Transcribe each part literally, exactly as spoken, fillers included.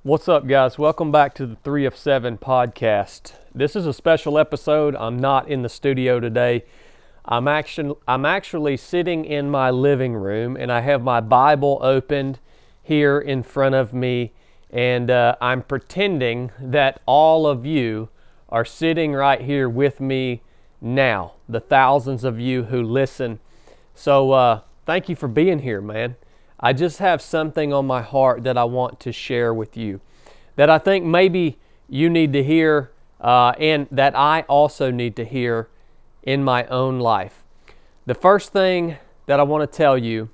What's up, guys? Welcome back to the Three of Seven podcast. This is a special episode. I'm not in the studio today. I'm actually I'm actually sitting in my living room, and I have my Bible opened here in front of me, and uh, I'm pretending that all of you are sitting right here with me now, the thousands of you who listen. So uh, thank you for being here, man. I just have something on my heart that I want to share with you that I think maybe you need to hear uh, and that I also need to hear in my own life. The first thing that I want to tell you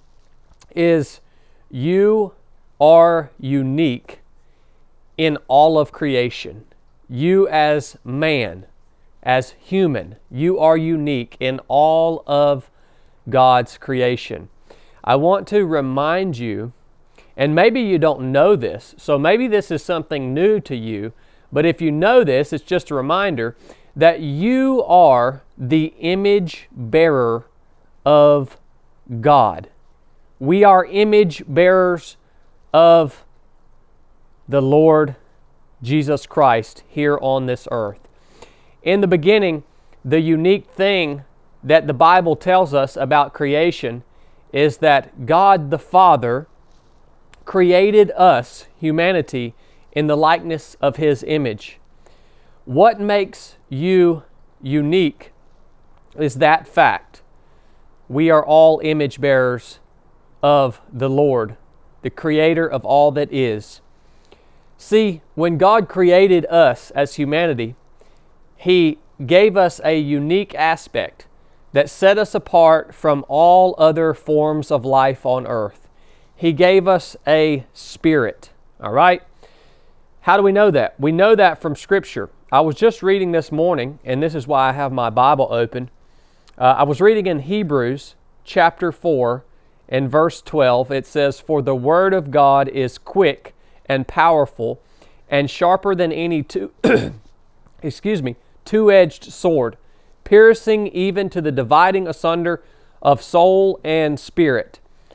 is you are unique in all of creation. You as man, as human, you are unique in all of God's creation. I want to remind you, and maybe you don't know this, so maybe this is something new to you, but if you know this, it's just a reminder that you are the image bearer of God. We are image bearers of the Lord Jesus Christ here on this earth. In the beginning, the unique thing that the Bible tells us about creation is that God the Father created us, humanity, in the likeness of His image. What makes you unique is that fact. We are all image bearers of the Lord, the Creator of all that is. See, when God created us as humanity, He gave us a unique aspect that set us apart from all other forms of life on earth. He gave us a spirit, all right? How do we know that? We know that from Scripture. I was just reading this morning, and this is why I have my Bible open. Uh, I was reading in Hebrews chapter four and verse twelve. It says, "For the word of God is quick and powerful and sharper than any two, excuse me, two-edged sword, piercing even to the dividing asunder of soul and spirit,"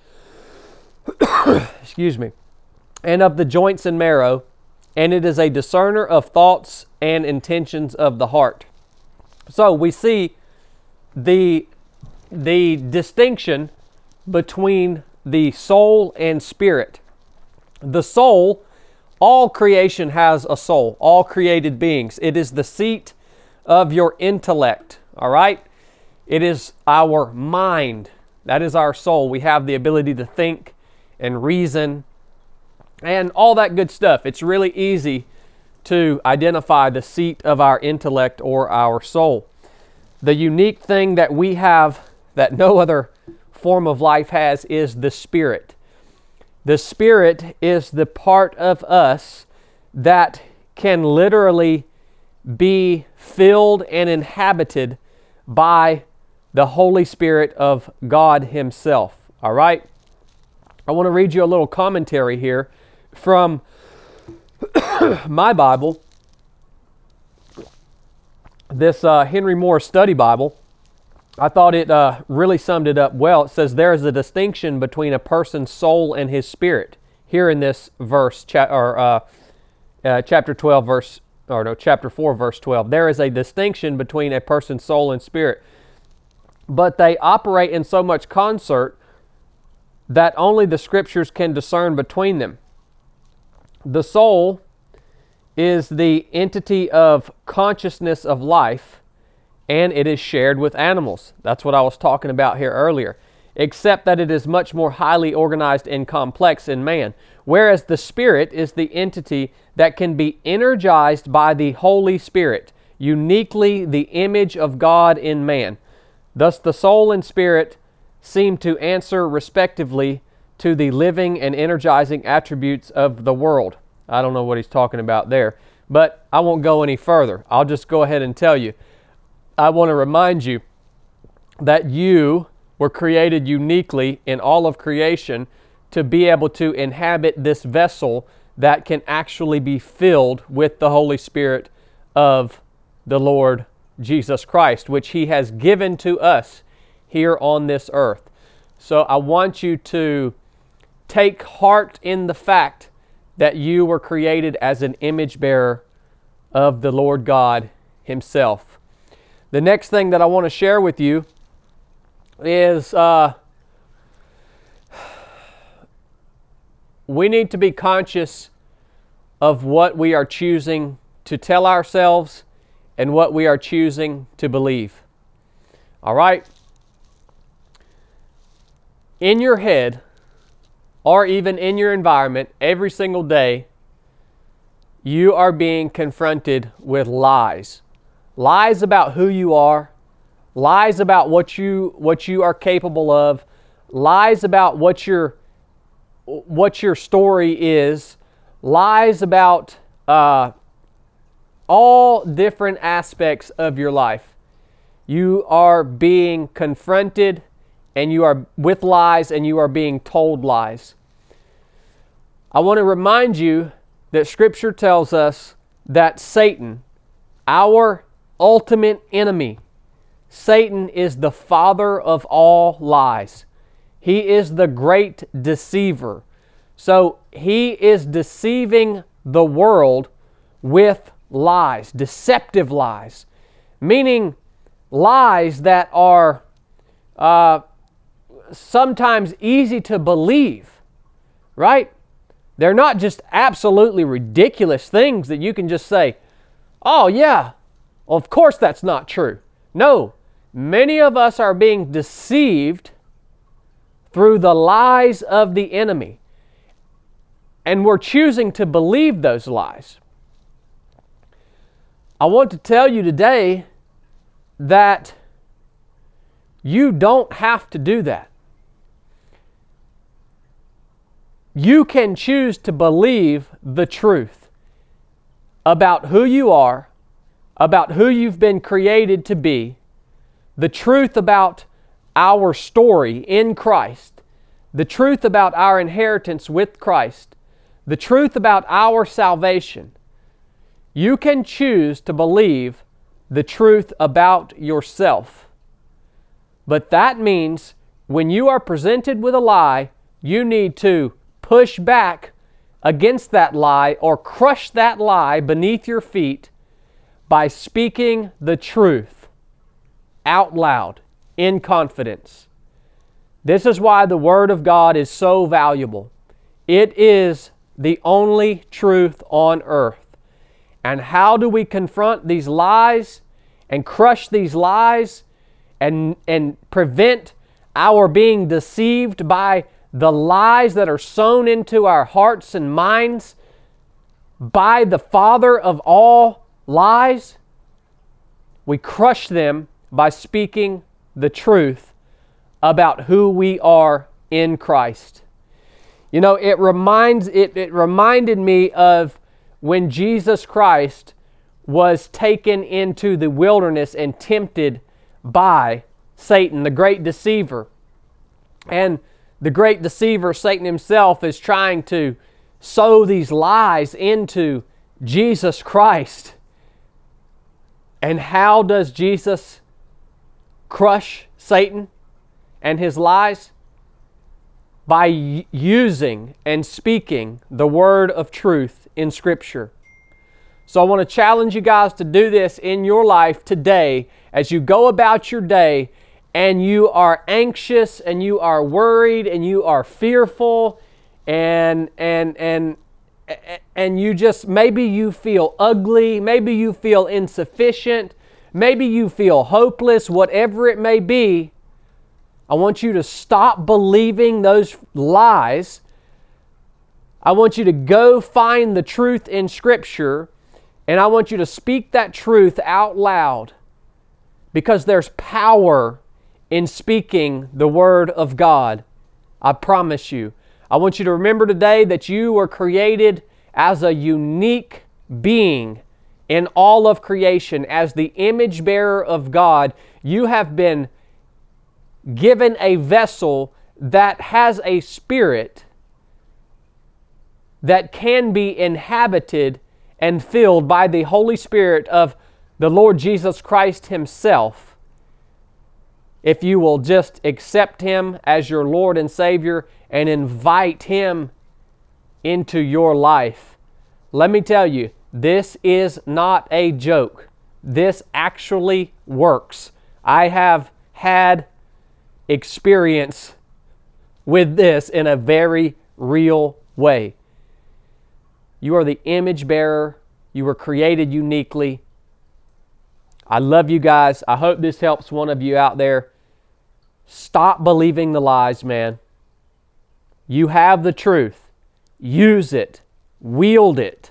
excuse me, "and of the joints and marrow, and it is a discerner of thoughts and intentions of the heart." So we see the, the distinction between the soul and spirit. The soul, all creation has a soul, all created beings. It is the seat of your intellect, all right? It is our mind. That is our soul. We have the ability to think and reason and all that good stuff. It's really easy to identify the seat of our intellect or our soul. The unique thing that we have that no other form of life has is the spirit. The spirit is the part of us that can literally be filled and inhabited by the Holy Spirit of God Himself. All right? I want to read you a little commentary here from my Bible, this uh, Henry Moore Study Bible. I thought it uh, really summed it up well. It says, "There is a distinction between a person's soul and his spirit." Here in this verse, cha- or uh, uh, chapter twelve, verse or no, chapter four, verse twelve. "There is a distinction between a person's soul and spirit, but they operate in so much concert that only the Scriptures can discern between them. The soul is the entity of consciousness of life, and it is shared with animals." That's what I was talking about here earlier. "Except that it is much more highly organized and complex in man. Whereas the spirit is the entity that can be energized by the Holy Spirit, uniquely the image of God in man. Thus the soul and spirit seem to answer respectively to the living and energizing attributes of the world." I don't know what he's talking about there, but I won't go any further. I'll just go ahead and tell you. I want to remind you that you were created uniquely in all of creation to be able to inhabit this vessel that can actually be filled with the Holy Spirit of the Lord Jesus Christ, which He has given to us here on this earth. So I want you to take heart in the fact that you were created as an image bearer of the Lord God Himself. The next thing that I want to share with you is uh, we need to be conscious of what we are choosing to tell ourselves and what we are choosing to believe. All right? In your head, or even in your environment, every single day, you are being confronted with lies. Lies about who you are, lies about what you what you are capable of, lies about what your what your story is, lies about uh, all different aspects of your life. You are being confronted and you are with lies and you are being told lies. I want to remind you that Scripture tells us that Satan, our ultimate enemy, Satan is the father of all lies. He is the great deceiver. So he is deceiving the world with lies, deceptive lies, meaning lies that are uh, sometimes easy to believe, right? They're not just absolutely ridiculous things that you can just say, oh yeah, well, of course that's not true. No, many of us are being deceived through the lies of the enemy. And we're choosing to believe those lies. I want to tell you today that you don't have to do that. You can choose to believe the truth about who you are, about who you've been created to be, the truth about our story in Christ, the truth about our inheritance with Christ, the truth about our salvation. You can choose to believe the truth about yourself. But that means when you are presented with a lie, you need to push back against that lie or crush that lie beneath your feet by speaking the truth out loud in confidence. This is why the Word of God is so valuable. It is the only truth on earth. And how do we confront these lies and crush these lies and, and prevent our being deceived by the lies that are sown into our hearts and minds by the father of all lies? We crush them by speaking the truth about who we are in Christ. You know, it reminds it, it reminded me of when Jesus Christ was taken into the wilderness and tempted by Satan, the great deceiver. And the great deceiver, Satan himself, is trying to sow these lies into Jesus Christ. And how does Jesus crush Satan and his lies? By using and speaking the word of truth in Scripture. So I want to challenge you guys to do this in your life today as you go about your day and you are anxious and you are worried and you are fearful and and and and you just, maybe you feel ugly, maybe you feel insufficient, maybe you feel hopeless, whatever it may be. I want you to stop believing those lies. I want you to go find the truth in Scripture, and I want you to speak that truth out loud, because there's power in speaking the Word of God. I promise you. I want you to remember today that you were created as a unique being in all of creation. As the image bearer of God, you have been given a vessel that has a spirit that can be inhabited and filled by the Holy Spirit of the Lord Jesus Christ Himself. If you will just accept Him as your Lord and Savior and invite Him into your life. Let me tell you, this is not a joke. This actually works. I have had experience with this in a very real way. You are the image bearer. You were created uniquely. I love you guys. I hope this helps one of you out there. Stop believing the lies, man. You have the truth. Use it. Wield it.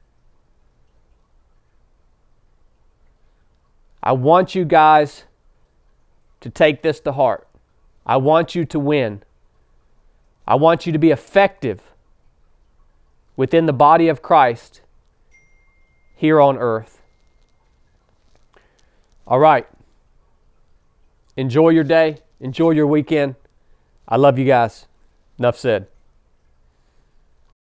I want you guys to take this to heart. I want you to win. I want you to be effective within the body of Christ here on earth. All right. Enjoy your day. Enjoy your weekend. I love you guys. Enough said.